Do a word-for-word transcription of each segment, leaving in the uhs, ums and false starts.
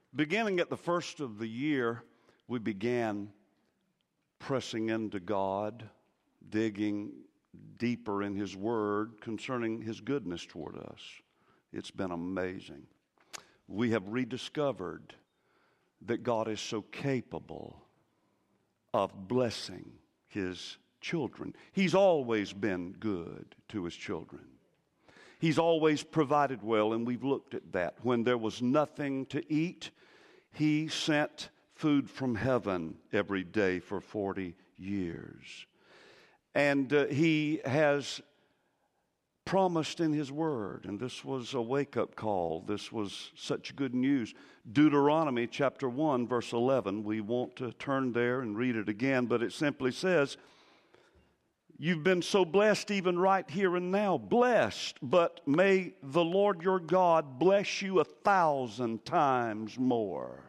Beginning at the first of the year, we began pressing into God, digging deeper in His Word concerning His goodness toward us. It's been amazing. We have rediscovered that God is so capable of blessing His children. He's always been good to His children. He's always provided well, and we've looked at that. When there was nothing to eat, He sent food from heaven every day for forty years. And uh, He has promised in His Word, and this was a wake-up call. This was such good news. Deuteronomy chapter one, verse eleven, we want to turn there and read it again, but it simply says, "You've been so blessed even right here and now, blessed, but may the Lord your God bless you a thousand times more."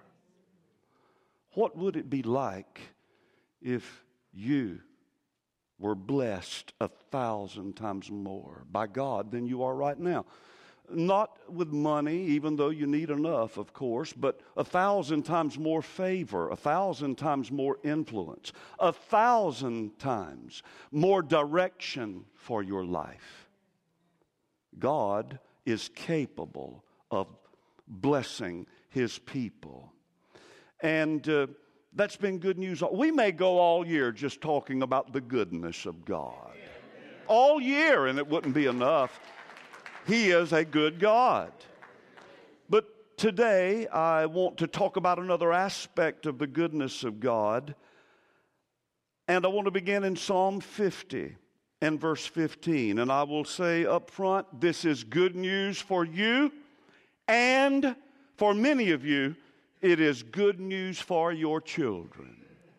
What would it be like if you were blessed a thousand times more by God than you are right now? Not with money, even though you need enough, of course, but a thousand times more favor, a thousand times more influence, a thousand times more direction for your life. God is capable of blessing His people. And uh, that's been good news. We may go all year just talking about the goodness of God. All year, and it wouldn't be enough. He is a good God. But today, I want to talk about another aspect of the goodness of God. And I want to begin in Psalm fifty and verse fifteen. And I will say up front, this is good news for you, and for many of you, it is good news for your children.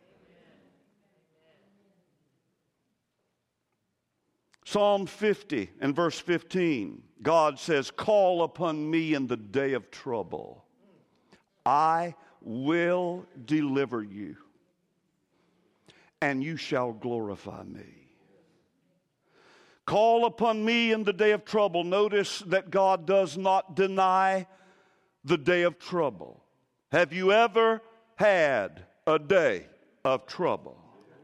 Psalm fifty and verse fifteen, God says, "Call upon me in the day of trouble. I will deliver you, and you shall glorify me." Call upon me in the day of trouble. Notice that God does not deny the day of trouble. Have you ever had a day of trouble?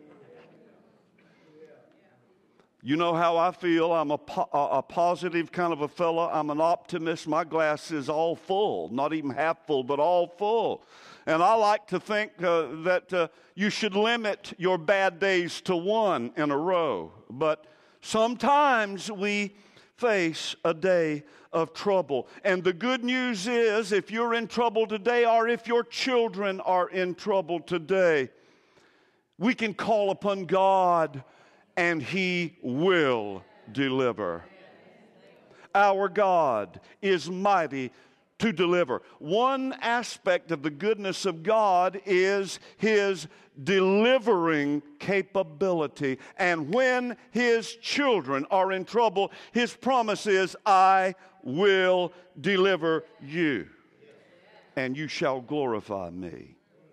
You know how I feel. I'm a, po- a positive kind of a fellow. I'm an optimist. My glass is all full, not even half full, but all full. And I like to think uh, that uh, you should limit your bad days to one in a row. But sometimes we face a day of trouble. And the good news is, if you're in trouble today, or if your children are in trouble today, we can call upon God and He will deliver. Our God is mighty to deliver. One aspect of the goodness of God is His delivering capability. And when His children are in trouble, His promise is, "I will deliver you, and you shall glorify me."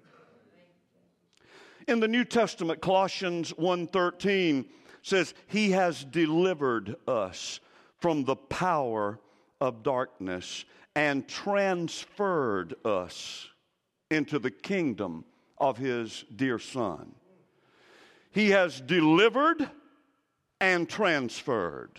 In the New Testament, Colossians one thirteen says, "He has delivered us from the power of darkness and transferred us into the kingdom of His dear Son." He has delivered and transferred.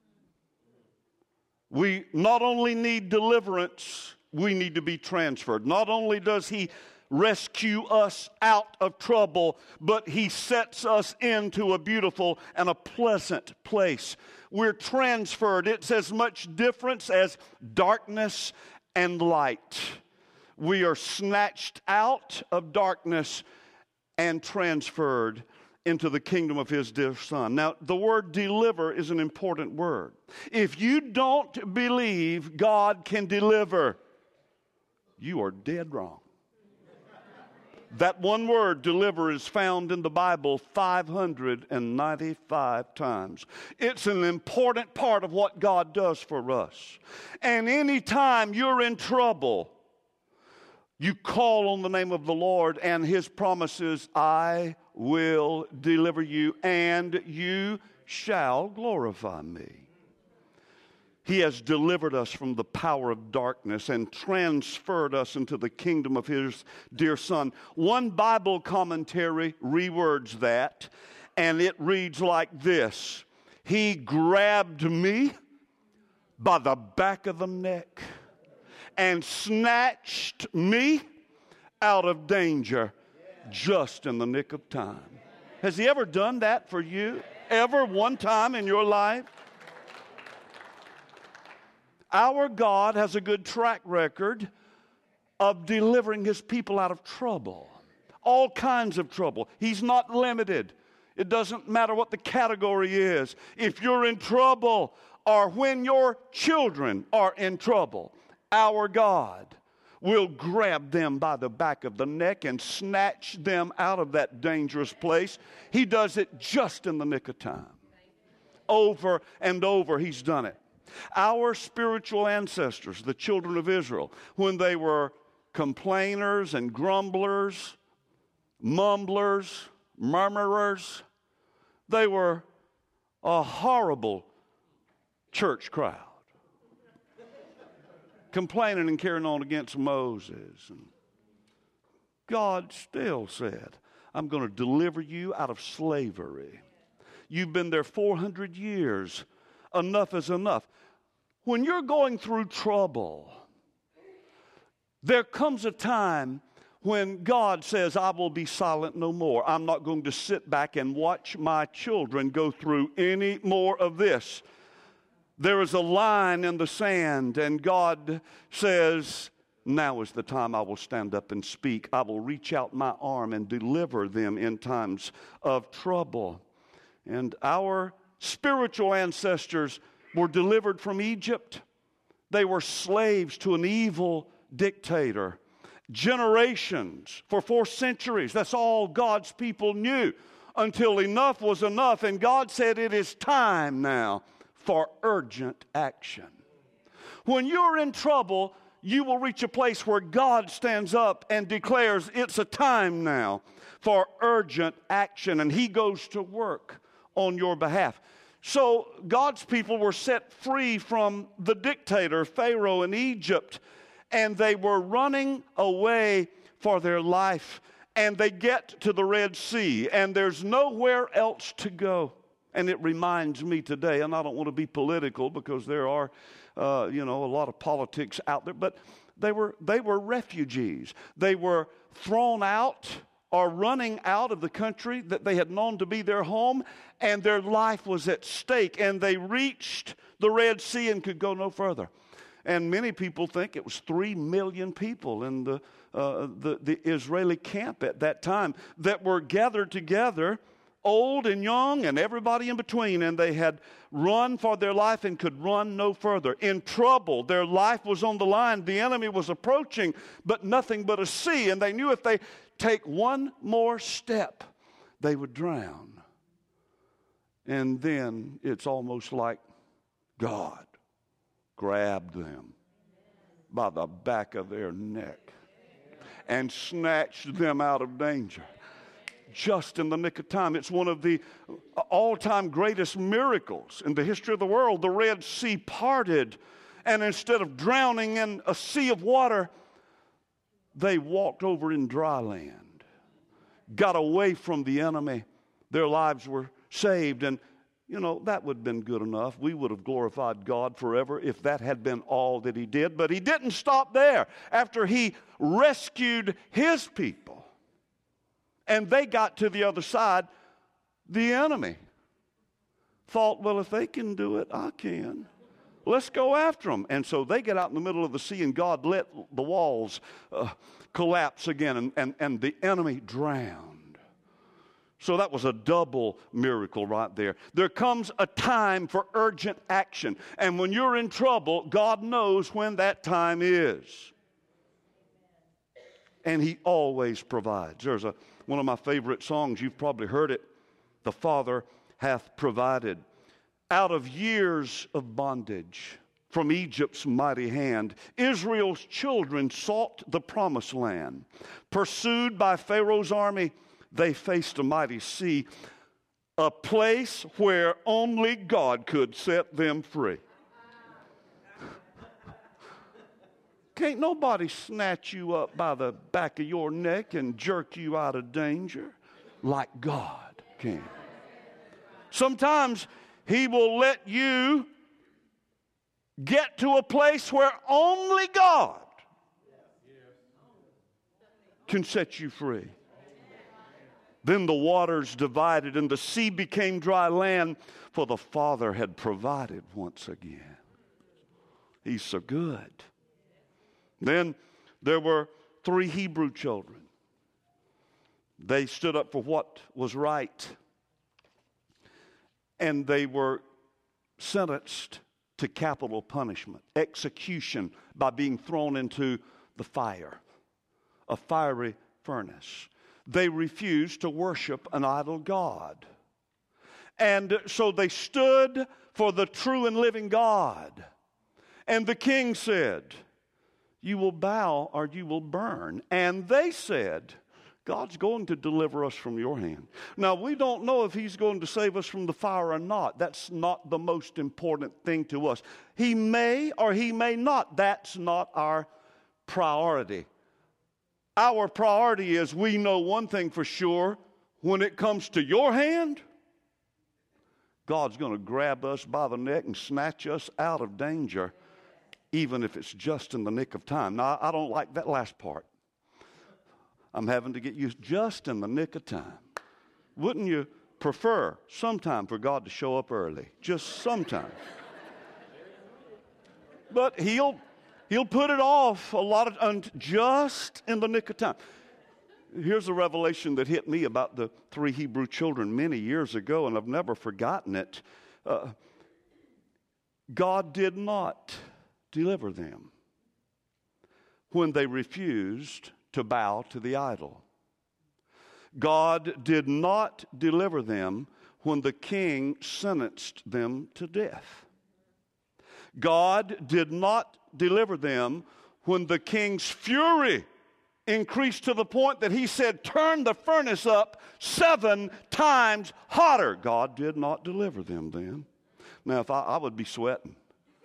We not only need deliverance, we need to be transferred. Not only does He rescue us out of trouble, but He sets us into a beautiful and a pleasant place. We're transferred. It's as much difference as darkness and light. We are snatched out of darkness and transferred into the kingdom of His dear Son. Now, the word deliver is an important word. If you don't believe God can deliver, you are dead wrong. That one word, deliver, is found in the Bible five hundred ninety-five times. It's an important part of what God does for us. And anytime you're in trouble, you call on the name of the Lord, and His promises, "I will deliver you, and you shall glorify me." He has delivered us from the power of darkness and transferred us into the kingdom of His dear Son. One Bible commentary rewords that, and it reads like this: He grabbed me by the back of the neck and snatched me out of danger just in the nick of time. Has He ever done that for you? Ever one time in your life? Our God has a good track record of delivering His people out of trouble. All kinds of trouble. He's not limited. It doesn't matter what the category is. If you're in trouble, or when your children are in trouble, our God will grab them by the back of the neck and snatch them out of that dangerous place. He does it just in the nick of time. Over and over He's done it. Our spiritual ancestors, the children of Israel, when they were complainers and grumblers, mumblers, murmurers, they were a horrible church crowd, complaining and carrying on against Moses. And God still said, I'm going to deliver you out of slavery. You've been there four hundred years. Enough is enough. When you're going through trouble, there comes a time when God says, I will be silent no more. I'm not going to sit back and watch my children go through any more of this. There is a line in the sand, and God says, now is the time I will stand up and speak. I will reach out my arm and deliver them in times of trouble. And our spiritual ancestors were delivered from Egypt. They were slaves to an evil dictator. Generations, for four centuries, that's all God's people knew, until enough was enough, and God said, it is time now for urgent action. When you're in trouble, you will reach a place where God stands up and declares, it's a time now for urgent action, and He goes to work on your behalf. So God's people were set free from the dictator, Pharaoh in Egypt, and they were running away for their life, and they get to the Red Sea, and there's nowhere else to go. And it reminds me today, and I don't want to be political because there are, uh, you know, a lot of politics out there, but they were they were refugees. They were thrown out or running out of the country that they had known to be their home, and their life was at stake, and they reached the Red Sea and could go no further. And many people think it was three million people in the, uh, the, the Israeli camp at that time that were gathered together, old and young and everybody in between, and they had run for their life and could run no further. In trouble, their life was on the line. The enemy was approaching, but nothing but a sea, and they knew if they take one more step, they would drown. And then it's almost like God grabbed them by the back of their neck and snatched them out of danger just in the nick of time. It's one of the all-time greatest miracles in the history of the world. The Red Sea parted, and instead of drowning in a sea of water, they walked over in dry land, got away from the enemy. Their lives were saved, and you know, that would have been good enough. We would have glorified God forever if that had been all that He did. But He didn't stop there. After He rescued His people and they got to the other side, the enemy thought, well, if they can do it, I can. Let's go after them. And so they get out in the middle of the sea, and God let the walls uh, collapse again, and, and, and the enemy drowned. So that was a double miracle right there. There comes a time for urgent action. And when you're in trouble, God knows when that time is. And He always provides. There's a one of my favorite songs. You've probably heard it. The Father hath provided. Out of years of bondage from Egypt's mighty hand, Israel's children sought the promised land. Pursued by Pharaoh's army, they faced a mighty sea, a place where only God could set them free. Can't nobody snatch you up by the back of your neck and jerk you out of danger like God can. Sometimes He will let you get to a place where only God can set you free. Then the waters divided and the sea became dry land, for the Father had provided once again. He's so good. Then there were three Hebrew children. They stood up for what was right, and they were sentenced to capital punishment, execution by being thrown into the fire, a fiery furnace. They refused to worship an idol god. And so they stood for the true and living God. And the king said, you will bow or you will burn. And they said, God's going to deliver us from your hand. Now, we don't know if He's going to save us from the fire or not. That's not the most important thing to us. He may or He may not. That's not our priority. Our priority is we know one thing for sure. When it comes to your hand, God's going to grab us by the neck and snatch us out of danger, even if it's just in the nick of time. Now, I don't like that last part. I'm having to get used just in the nick of time. Wouldn't you prefer sometime for God to show up early? Just sometime. But He'll He'll put it off a lot of um, just in the nick of time. Here's a revelation that hit me about the three Hebrew children many years ago, and I've never forgotten it. Uh, God did not deliver them when they refused to bow to the idol. God did not deliver them when the king sentenced them to death. God did not deliver them when the king's fury increased to the point that he said, turn the furnace up seven times hotter. God did not deliver them then. Now, if I, I would be sweating.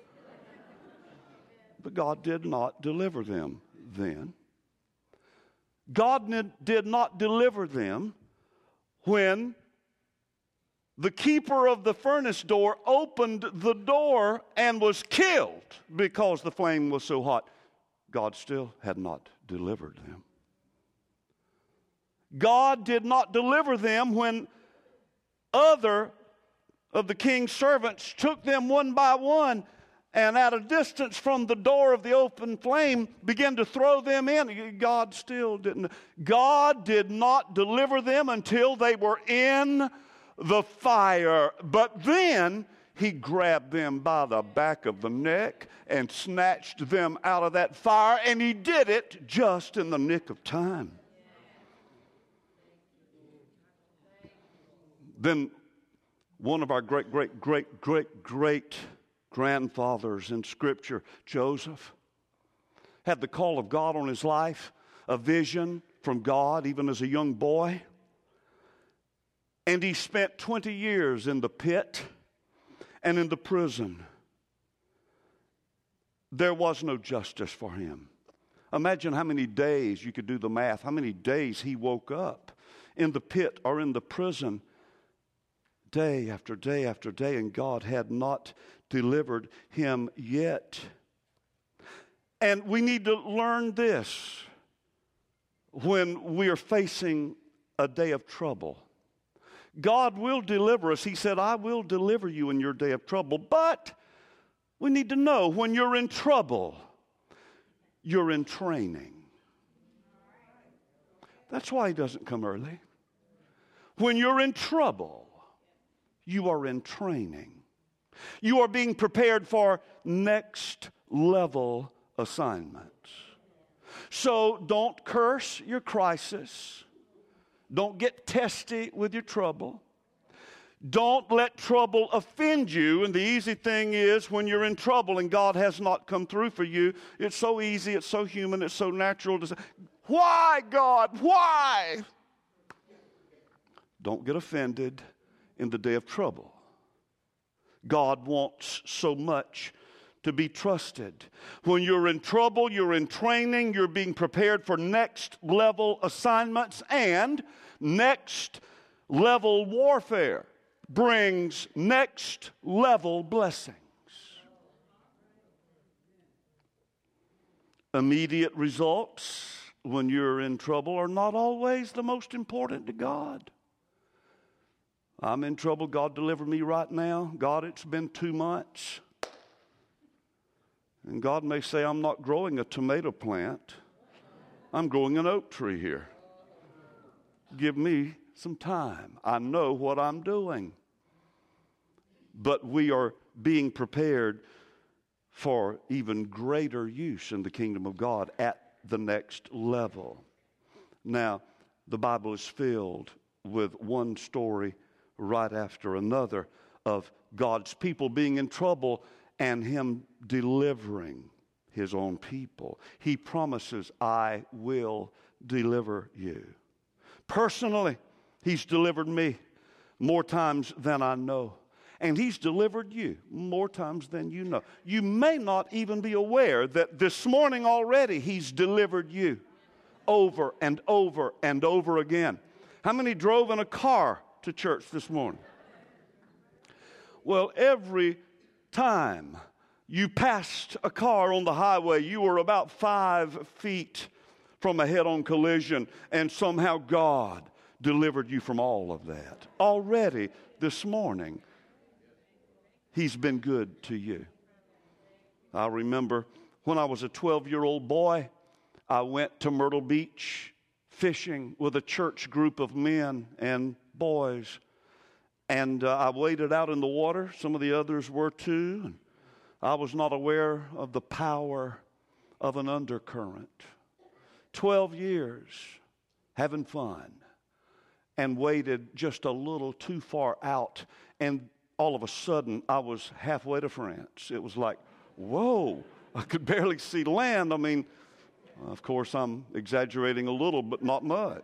But God did not deliver them then. God did not deliver them when the keeper of the furnace door opened the door and was killed because the flame was so hot. God still had not delivered them. God did not deliver them when other of the king's servants took them one by one and at a distance from the door of the open flame began to throw them in. God still didn't. God did not deliver them until they were in the fire. But then He grabbed them by the back of the neck and snatched them out of that fire, and He did it just in the nick of time. Then one of our great, great, great, great, great grandfathers in Scripture, Joseph, had the call of God on his life, a vision from God even as a young boy. And he spent twenty years in the pit and in the prison. There was no justice for him. Imagine how many days, you could do the math, how many days he woke up in the pit or in the prison day after day after day, and God had not delivered him yet. And we need to learn this when we are facing a day of trouble. God will deliver us. He said, I will deliver you in your day of trouble. But we need to know when you're in trouble, you're in training. That's why He doesn't come early. When you're in trouble, you are in training. You are being prepared for next level assignments. So don't curse your crisis. Don't get testy with your trouble. Don't let trouble offend you. And the easy thing is when you're in trouble and God has not come through for you, it's so easy, it's so human, it's so natural to say, why, God, why? Don't get offended in the day of trouble. God wants so much to be trusted. When you're in trouble, you're in training, you're being prepared for next level assignments, and next level warfare brings next level blessings. Immediate results when you're in trouble are not always the most important to God. I'm in trouble. God, deliver me right now. God, it's been two months. And God may say, I'm not growing a tomato plant. I'm growing an oak tree here. Give me some time. I know what I'm doing. But we are being prepared for even greater use in the kingdom of God at the next level. Now, the Bible is filled with one story right after another of God's people being in trouble and Him delivering His own people. He promises, I will deliver you. Personally, He's delivered me more times than I know. And He's delivered you more times than you know. You may not even be aware that this morning already He's delivered you over and over and over again. How many drove in a car to church this morning? Well, every time you passed a car on the highway, you were about five feet from a head-on collision, and somehow God delivered you from all of that. Already this morning, He's been good to you. I remember when I was a twelve-year-old boy, I went to Myrtle Beach fishing with a church group of men and boys. And uh, I waded out in the water. Some of the others were too. And I was not aware of the power of an undercurrent. Twelve years having fun, and waded just a little too far out. And all of a sudden, I was halfway to France. It was like, whoa, I could barely see land. I mean, of course, I'm exaggerating a little, but not much.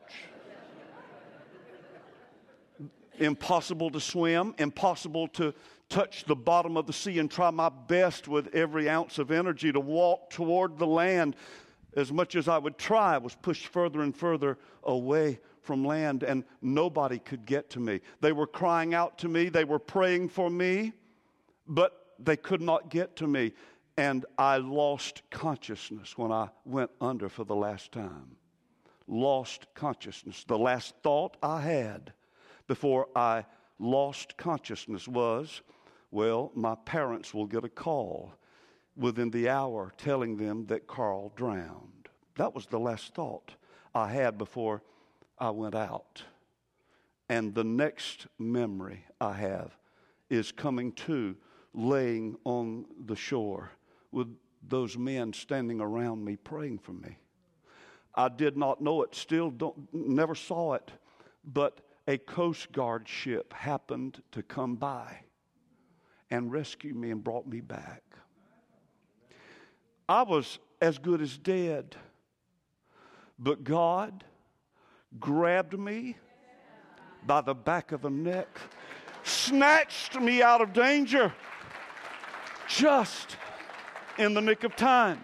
Impossible to swim, impossible to touch the bottom of the sea, and try my best with every ounce of energy to walk toward the land. As much as I would try, I was pushed further and further away from land, and nobody could get to me. They were crying out to me. They were praying for me, but they could not get to me. And I lost consciousness when I went under for the last time. Lost consciousness. The last thought I had before I lost consciousness was, well, my parents will get a call within the hour telling them that Carl drowned. That was the last thought I had before I went out. And the next memory I have is coming to, laying on the shore with those men standing around me praying for me. I did not know it, still don't, never saw it, but a Coast Guard ship happened to come by and rescue me and brought me back. I was as good as dead, but God grabbed me by the back of the neck, snatched me out of danger just in the nick of time.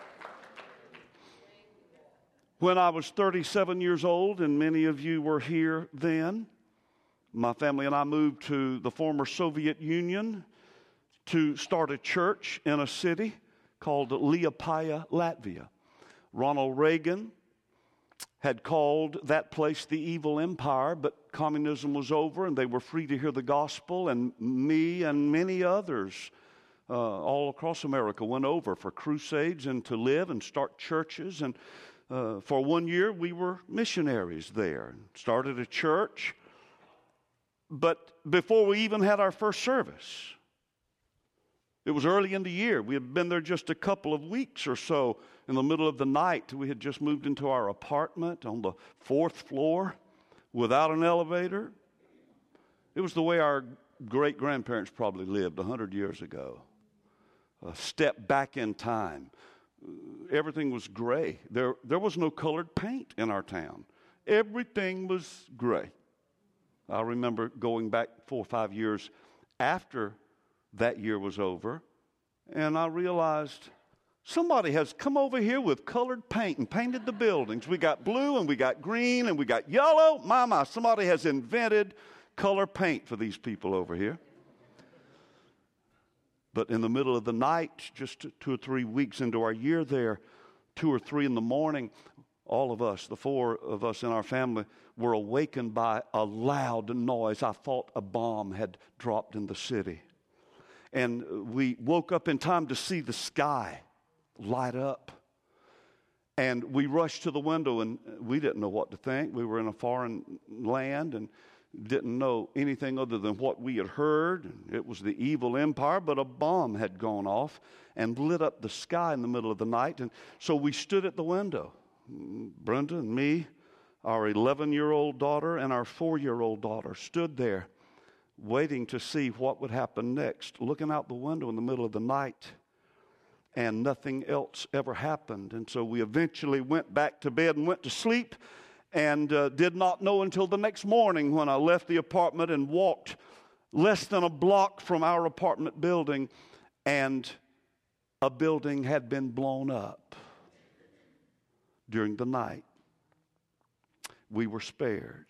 When I was thirty-seven years old, and many of you were here then, my family and I moved to the former Soviet Union to start a church in a city called Liepaja, Latvia. Ronald Reagan had called that place the evil empire, but communism was over and they were free to hear the gospel, and me and many others uh, all across America went over for crusades and to live and start churches. And uh, for one year we were missionaries there, started a church. But before we even had our first service, it was early in the year. We had been there just a couple of weeks or so. In the middle of the night, we had just moved into our apartment on the fourth floor without an elevator. It was the way our great-grandparents probably lived a hundred years ago. A step back in time. Everything was gray. There, there was no colored paint in our town. Everything was gray. I remember going back four or five years after that year was over, and I realized somebody has come over here with colored paint and painted the buildings. We got blue and we got green and we got yellow. My, my, somebody has invented color paint for these people over here. But in the middle of the night, just two or three weeks into our year there, two or three in the morning, all of us, the four of us in our family, were awakened by a loud noise. I thought a bomb had dropped in the city. And we woke up in time to see the sky light up. And we rushed to the window, and we didn't know what to think. We were in a foreign land and didn't know anything other than what we had heard. It was the evil empire, but a bomb had gone off and lit up the sky in the middle of the night. And so we stood at the window, Brenda and me, our eleven-year-old daughter and our four-year-old daughter stood there waiting to see what would happen next, looking out the window in the middle of the night, and nothing else ever happened. And so we eventually went back to bed and went to sleep, and uh, did not know until the next morning when I left the apartment and walked less than a block from our apartment building, and a building had been blown up during the night. We were spared.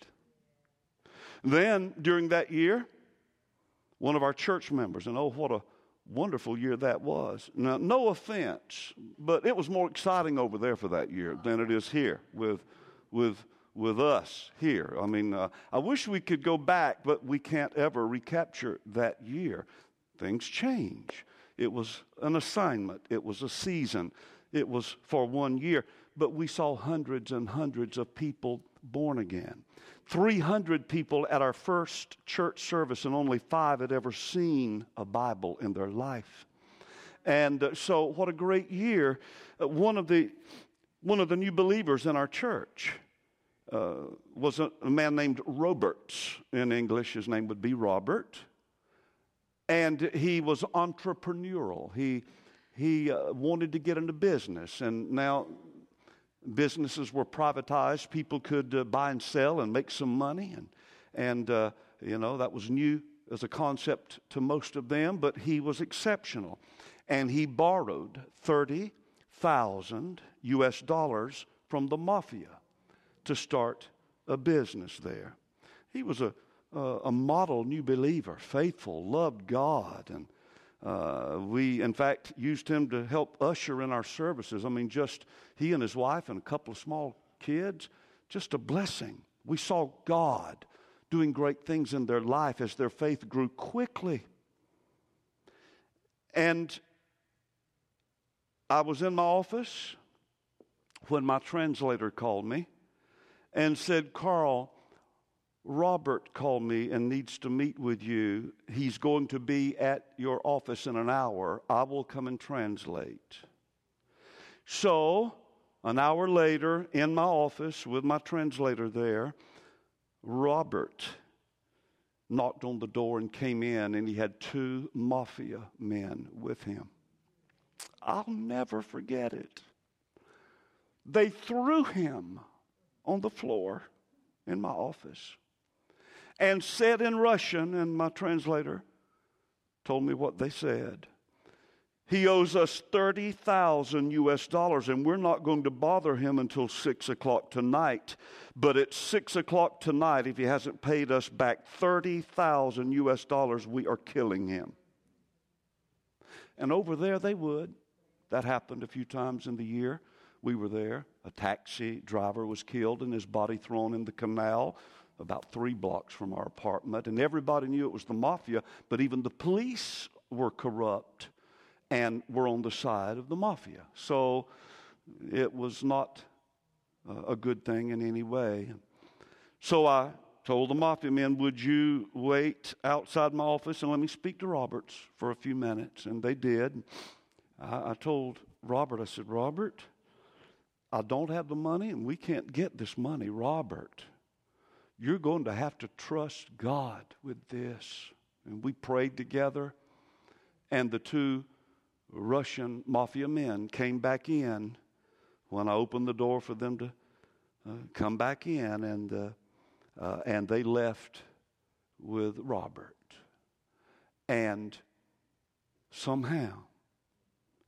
Then, during that year, one of our church members, and oh, what a wonderful year that was. Now, no offense, but it was more exciting over there for that year than it is here with with with us here. I mean, uh, I wish we could go back, but we can't ever recapture that year. Things change. It was an assignment. It was a season. It was for one year. But we saw hundreds and hundreds of people born again. three hundred people at our first church service, and only five had ever seen a Bible in their life. And uh, so what a great year. Uh, one of the one of the new believers in our church uh, was a, a man named Roberts. In English, his name would be Robert. And he was entrepreneurial. He, he uh, wanted to get into business, and now businesses were privatized. People could uh, buy and sell and make some money. And, and uh, you know, that was new as a concept to most of them, but he was exceptional. And he borrowed thirty thousand U S dollars from the mafia to start a business there. He was a, a, a model new believer, faithful, loved God, and Uh, we, in fact, used him to help usher in our services. I mean, just he and his wife and a couple of small kids, just a blessing. We saw God doing great things in their life as their faith grew quickly. And I was in my office when my translator called me and said, "Carl, Robert called me and needs to meet with you. He's going to be at your office in an hour. I will come and translate." So, an hour later, in my office with my translator there, Robert knocked on the door and came in, and he had two mafia men with him. I'll never forget it. They threw him on the floor in my office and said in Russian, and my translator told me what they said. He owes us thirty thousand U S dollars, and we're not going to bother him until six o'clock tonight. But at six o'clock tonight, if he hasn't paid us back thirty thousand U S dollars, we are killing him. And over there they would. That happened a few times in the year. We were there. A taxi driver was killed and his body thrown in the canal about three blocks from our apartment. And everybody knew it was the mafia, but even the police were corrupt and were on the side of the mafia. So it was not a good thing in any way. So I told the mafia men, "Would you wait outside my office and let me speak to Roberts for a few minutes?" And they did. I, I told Robert, I said, "Robert, I don't have the money and we can't get this money. Robert, you're going to have to trust God with this." And we prayed together, and the two Russian mafia men came back in when I opened the door for them to uh, come back in, and uh, uh, and they left with Robert. And somehow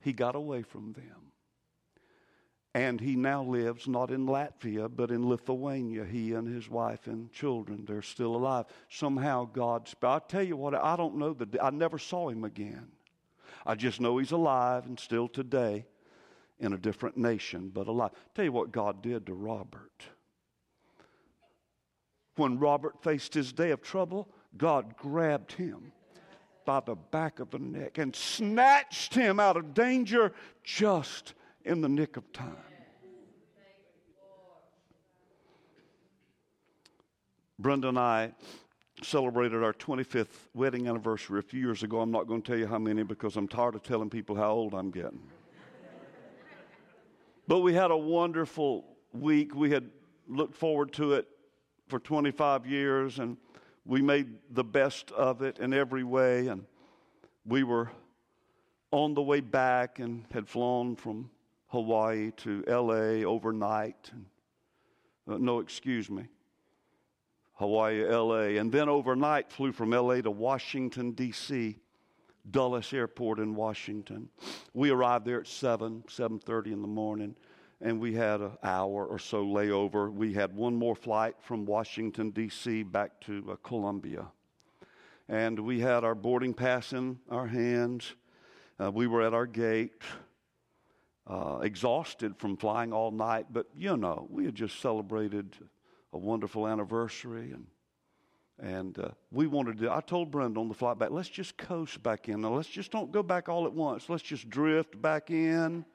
he got away from them. And he now lives not in Latvia, but in Lithuania. He and his wife and children, they're still alive. Somehow God's, I'll tell you what, I don't know, the, I never saw him again. I just know he's alive and still today in a different nation, but alive. Tell you what God did to Robert. When Robert faced his day of trouble, God grabbed him by the back of the neck and snatched him out of danger just in the nick of time. Brenda and I celebrated our twenty-fifth wedding anniversary a few years ago. I'm not going to tell you how many because I'm tired of telling people how old I'm getting. But we had a wonderful week. We had looked forward to it for twenty-five years, and we made the best of it in every way. And we were on the way back and had flown from Hawaii to L A overnight. And, uh, no, excuse me. Hawaii, L A. And then overnight flew from L A to Washington, D C, Dulles Airport in Washington. We arrived there at seven, seven thirty in the morning, and we had an hour or so layover. We had one more flight from Washington, D C back to uh, Columbia. And we had our boarding pass in our hands. Uh, we were at our gate, uh, exhausted from flying all night, but you know, we had just celebrated a wonderful anniversary, and and uh, we wanted to, I told Brenda on the flight back, let's just coast back in. Now, let's just don't go back all at once. Let's just drift back in.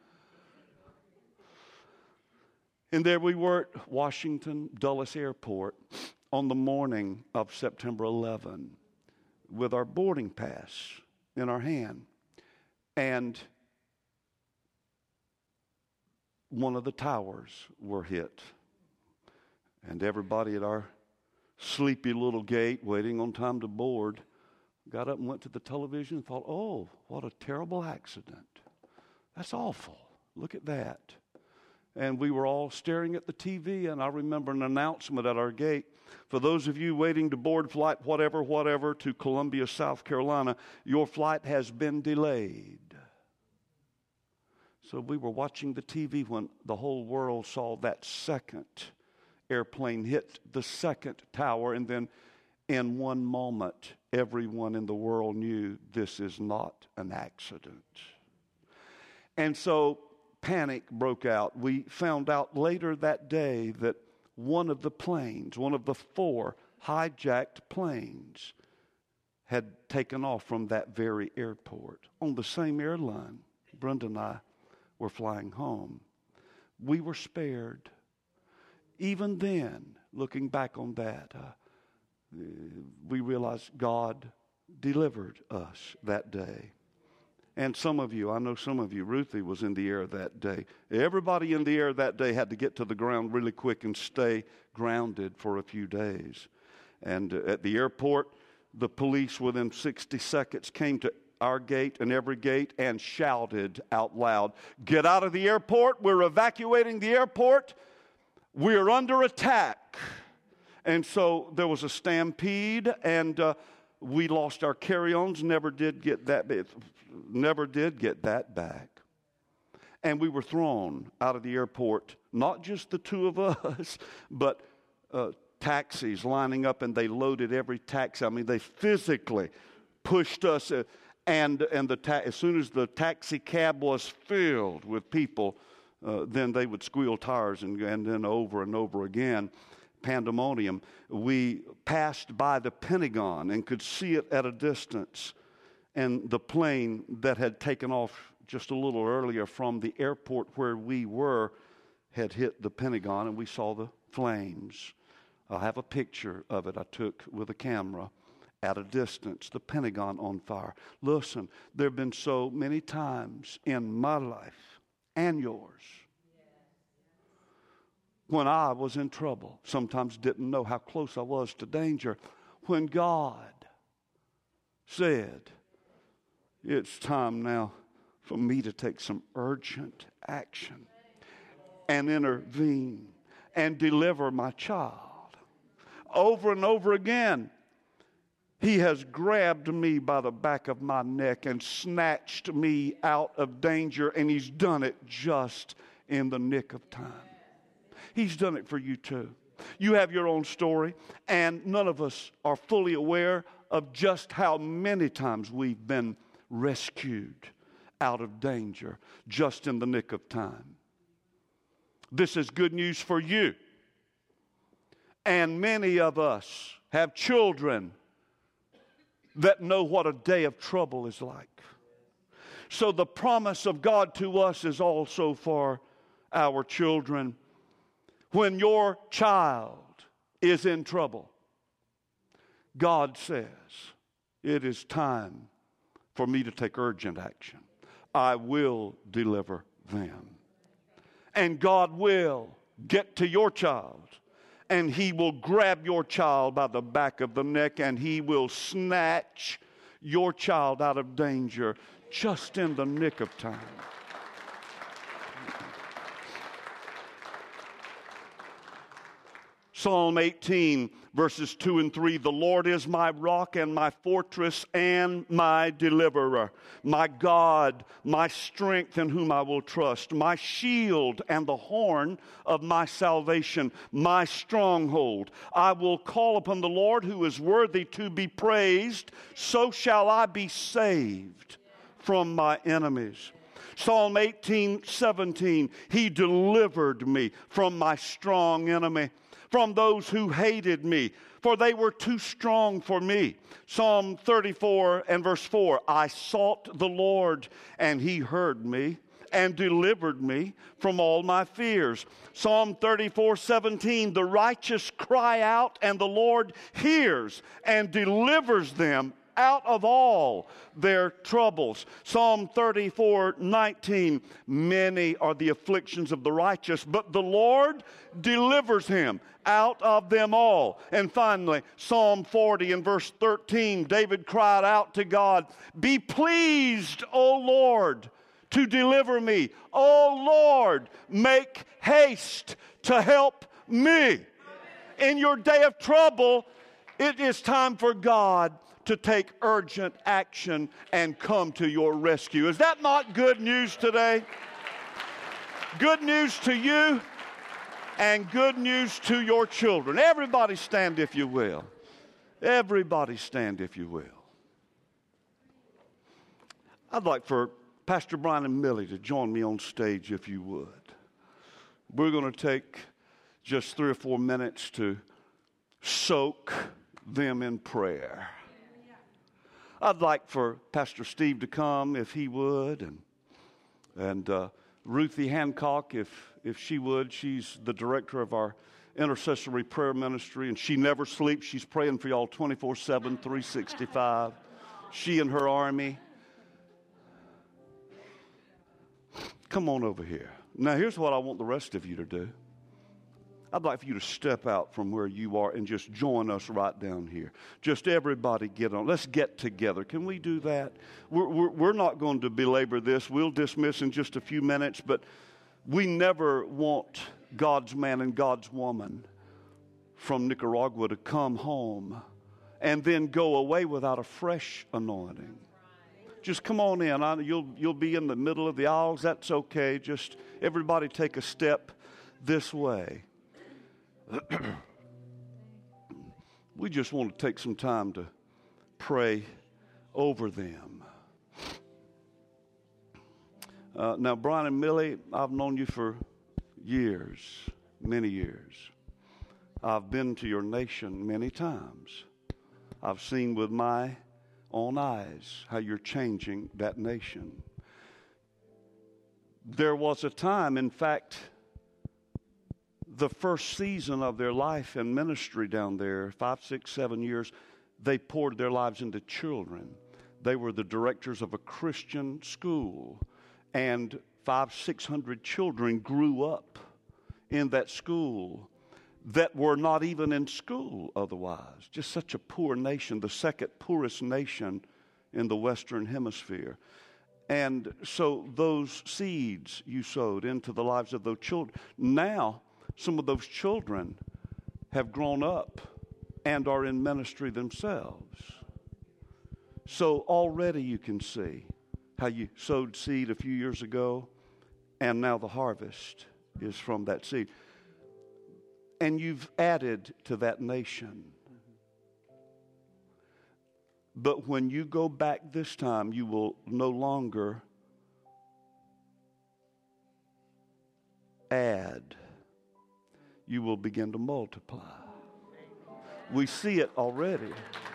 And there we were at Washington Dulles Airport on the morning of September eleventh with our boarding pass in our hand. And one of the towers were hit. And everybody at our sleepy little gate waiting on time to board got up and went to the television and thought, oh, what a terrible accident. That's awful. Look at that. And we were all staring at the T V, and I remember an announcement at our gate. For those of you waiting to board flight whatever, whatever, to Columbia, South Carolina, your flight has been delayed. So we were watching the T V when the whole world saw that second airplane hit the second tower, and then in one moment, everyone in the world knew this is not an accident. And so panic broke out. We found out later that day that one of the planes, one of the four hijacked planes, had taken off from that very airport on the same airline. Brenda and I were flying home. We were spared. Even then, looking back on that, uh, we realized God delivered us that day. And some of you, I know some of you, Ruthie was in the air that day. Everybody in the air that day had to get to the ground really quick and stay grounded for a few days. And uh, at the airport, the police within sixty seconds came to our gate and every gate and shouted out loud, "Get out of the airport. We're evacuating the airport. We're under attack." And so there was a stampede, and uh, we lost our carry-ons, never did get that never did get that back. And we were thrown out of the airport, not just the two of us, but uh, taxis lining up, and they loaded every taxi. I mean, they physically pushed us, uh, and and the ta- as soon as the taxi cab was filled with people, uh, then they would squeal tires, and, and then over and over again. Pandemonium. We passed by the Pentagon and could see it at a distance, and the plane that had taken off just a little earlier from the airport where we were had hit the Pentagon, and we saw the flames. I have a picture of it I took with a camera at a distance, the Pentagon on fire. Listen, there have been so many times in my life and yours when I was in trouble, sometimes didn't know how close I was to danger, when God said, it's time now for me to take some urgent action and intervene and deliver my child. Over and over again, He has grabbed me by the back of my neck and snatched me out of danger, and He's done it just in the nick of time. He's done it for you too. You have your own story, and none of us are fully aware of just how many times we've been rescued out of danger just in the nick of time. This is good news for you. And many of us have children that know what a day of trouble is like. So the promise of God to us is also for our children. When your child is in trouble, God says, it is time for me to take urgent action. I will deliver them. And God will get to your child, and He will grab your child by the back of the neck, and He will snatch your child out of danger just in the nick of time. Psalm eighteen, verses two and three, the Lord is my rock and my fortress and my deliverer, my God, my strength in whom I will trust, my shield and the horn of my salvation, my stronghold. I will call upon the Lord who is worthy to be praised, so shall I be saved from my enemies. Psalm eighteen, seventeen, He delivered me from my strong enemy, from those who hated me, for they were too strong for me. Psalm thirty-four and verse four, I sought the Lord, and He heard me and delivered me from all my fears. Psalm thirty-four, seventeen, the righteous cry out, and the Lord hears and delivers them out of all their troubles. Psalm thirty-four, nineteen, many are the afflictions of the righteous, but the Lord delivers him out of them all. And finally, Psalm forty and verse thirteen, David cried out to God, be pleased, O Lord, to deliver me. O Lord, make haste to help me. In your day of trouble, it is time for God to take urgent action and come to your rescue. Is that not good news today? Good news to you and good news to your children. Everybody stand if you will. Everybody stand if you will. I'd like for Pastor Brian and Millie to join me on stage if you would. We're going to take just three or four minutes to soak them in prayer. I'd like for Pastor Steve to come if he would, and and uh, Ruthie Hancock if if she would. She's the director of our intercessory prayer ministry, and she never sleeps. She's praying for y'all twenty-four seven, three sixty-five. She and her army. Come on over here. Now, here's what I want the rest of you to do. I'd like for you to step out from where you are and just join us right down here. Just everybody get on. Let's get together. Can we do that? We're, we're, we're not going to belabor this. We'll dismiss in just a few minutes, but we never want God's man and God's woman from Nicaragua to come home and then go away without a fresh anointing. Just come on in. I, you'll, you'll be in the middle of the aisles. That's okay. Just everybody take a step this way. We just want to take some time to pray over them. Uh, now, Brian and Millie, I've known you for years, many years. I've been to your nation many times. I've seen with my own eyes how you're changing that nation. There was a time, in fact, the first season of their life and ministry down there, five, six, seven years, they poured their lives into children. They were the directors of a Christian school, and five, six hundred children grew up in that school that were not even in school otherwise. Just such a poor nation, the second poorest nation in the Western Hemisphere. And so those seeds you sowed into the lives of those children, now some of those children have grown up and are in ministry themselves. So already you can see how you sowed seed a few years ago, and now the harvest is from that seed. And you've added to that nation. But when you go back this time, you will no longer add. You will begin to multiply. We see it already.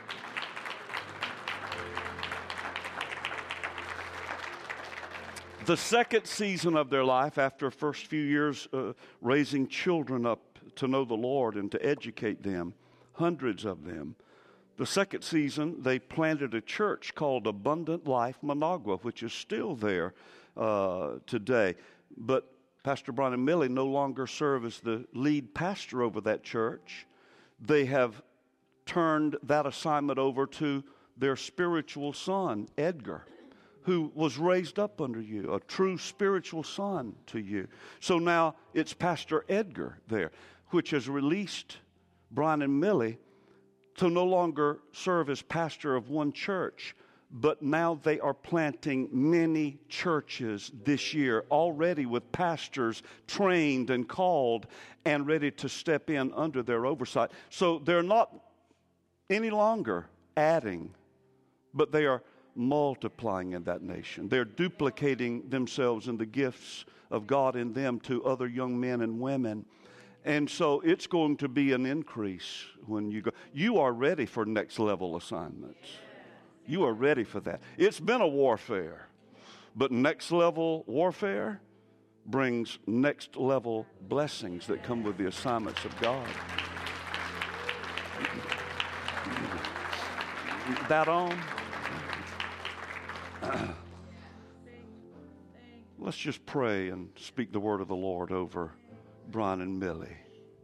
The second season of their life, after first few years uh, raising children up to know the Lord and to educate them, hundreds of them, the second season they planted a church called Abundant Life Managua, which is still there uh, today. But Pastor Brian and Millie no longer serve as the lead pastor over that church. They have turned that assignment over to their spiritual son, Edgar, who was raised up under you, a true spiritual son to you. So now it's Pastor Edgar there, which has released Brian and Millie to no longer serve as pastor of one church, but now they are planting many churches this year, already with pastors trained and called and ready to step in under their oversight. So they're not any longer adding, but they are multiplying in that nation. They're duplicating themselves in the gifts of God in them to other young men and women. And so it's going to be an increase when you go. You are ready for next level assignments. You are ready for that. It's been a warfare, but next level warfare brings next level blessings that come with the assignments of God. That on? Let's just pray and speak the word of the Lord over Brian and Millie.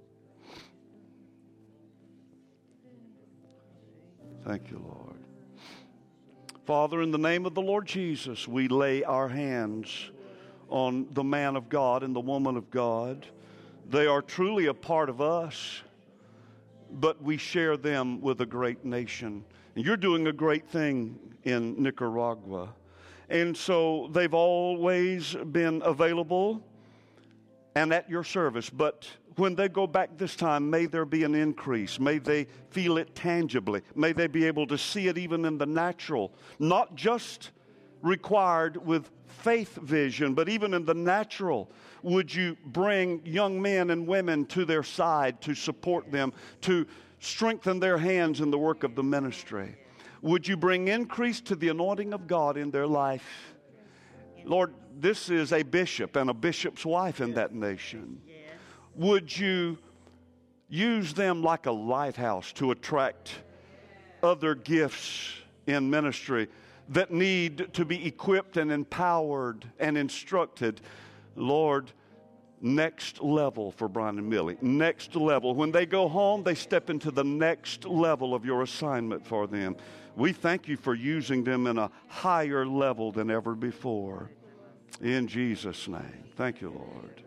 Thank you, Lord. Father, in the name of the Lord Jesus, we lay our hands on the man of God and the woman of God. They are truly a part of us, but we share them with a great nation. And you're doing a great thing in Nicaragua. And so they've always been available and at your service. But when they go back this time, may there be an increase. May they feel it tangibly. May they be able to see it even in the natural. Not just required with faith vision, but even in the natural. Would you bring young men and women to their side to support them, to strengthen their hands in the work of the ministry? Would you bring increase to the anointing of God in their life? Lord, this is a bishop and a bishop's wife in that nation. Would you use them like a lighthouse to attract other gifts in ministry that need to be equipped and empowered and instructed? Lord, next level for Brian and Millie. Next level. When they go home, they step into the next level of your assignment for them. We thank you for using them in a higher level than ever before. In Jesus' name. Thank you, Lord.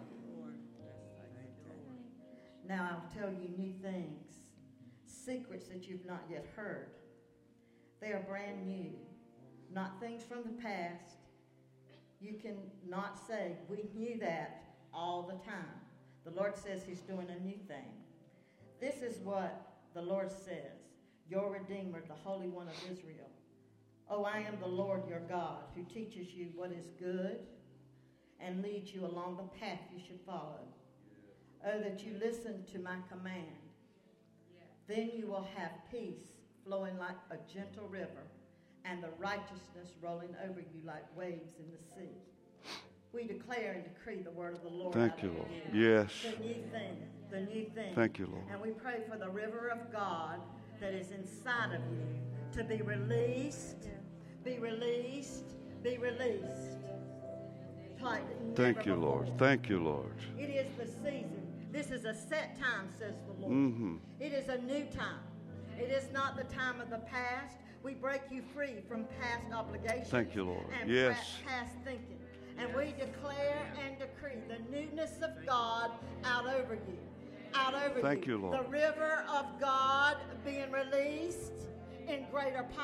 Now I'll tell you new things, secrets that you've not yet heard. They are brand new, not things from the past. You can not say, we knew that all the time. The Lord says he's doing a new thing. This is what the Lord says, your Redeemer, the Holy One of Israel. Oh, I am the Lord your God, who teaches you what is good and leads you along the path you should follow. Oh, that you listen to my command. Then you will have peace flowing like a gentle river, and the righteousness rolling over you like waves in the sea. We declare and decree the word of the Lord. Thank you, Lord. Yes. The new thing, the new thing. Thank you, Lord. And we pray for the river of God that is inside of you to be released, be released, be released. Like Thank you, before. Lord. Thank you, Lord. It is the season. This is a set time, says the Lord. Mm-hmm. It is a new time. It is not the time of the past. We break you free from past obligations. Thank you, Lord. And Yes. past thinking. And we declare and decree the newness of God out over you. Out over you. Thank you, Lord. The river of God being released in greater power.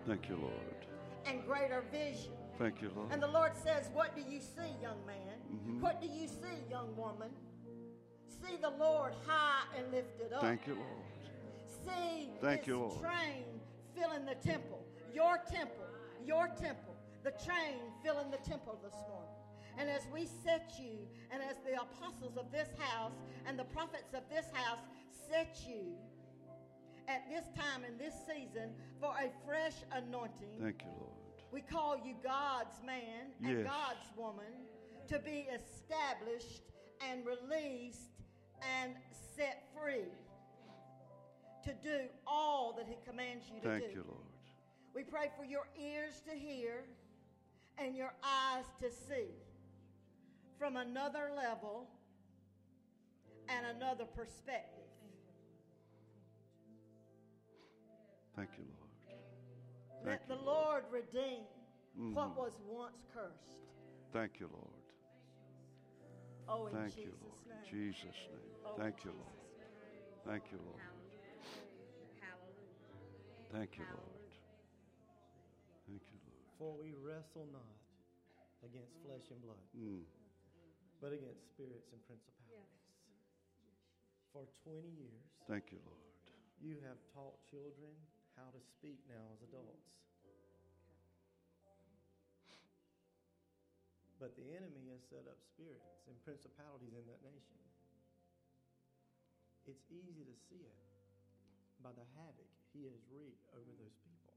Thank you, Lord. and greater vision. Thank you, Lord. And the Lord says, what do you see, young man? Mhm. What do you see, young woman? See the Lord high and lifted up. Thank you, Lord. See Thank his you, Lord. train filling the temple. Your temple. Your temple. The train filling the temple this morning. And as we set you, and as the apostles of this house and the prophets of this house set you at this time in this season for a fresh anointing, Thank you, Lord. we call you God's man and Yes. God's woman to be established and released and set free to do all that he commands you to Thank do. you, Lord. We pray for your ears to hear and your eyes to see from another level and another perspective. Thank you, Lord. Let Thank the you, Lord redeem Mhm. what was once cursed. Thank you, Lord. Oh, in Thank you, Jesus' Lord. name. In Jesus' name. Oh, Thank you, Jesus' Lord. name. Thank you, Lord. Hallelujah. Thank you, Lord. Thank you, Lord. For we wrestle not against flesh and blood, Mm. but against spirits and principalities. For twenty years, Thank you, Lord. you have taught children how to speak now as adults. But the enemy has set up spirits and principalities in that nation. It's easy to see it by the havoc he has wreaked over those people.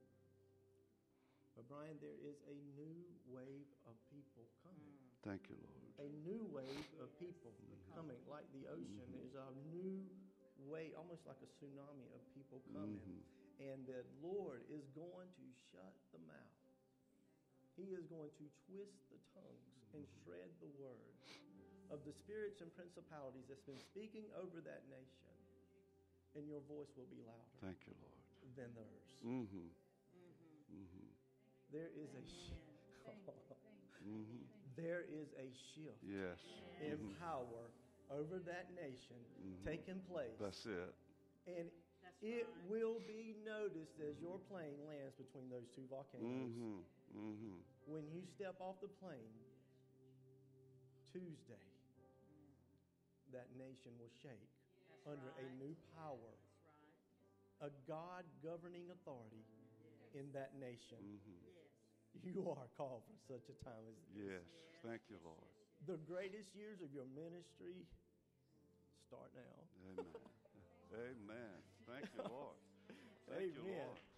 But Brian, there is a new wave of people coming. Thank you, Lord. A new wave of people coming, like the ocean is a new wave, almost like a tsunami of people coming. And the Lord is going to shut the mouth. He is going to twist the tongues and shred the word of the spirits and principalities that's been speaking over that nation. And your voice will be louder Thank you, Lord. than theirs. Mm-hmm. Mm-hmm. There is a shift. Mm-hmm. There is a shift Yes. in power over that nation taking place. That's it. And it will be noticed as your plane lands between those two volcanoes. Mm-hmm. Mm-hmm. When you step off the plane Tuesday, that nation will shake under a new power, a God governing authority in that nation. Mm-hmm. You are called for such a time as this. Yes. Thank you, Lord. The greatest years of your ministry start now. Amen. Amen. Thank you, Lord. Thank you, Amen. Lord.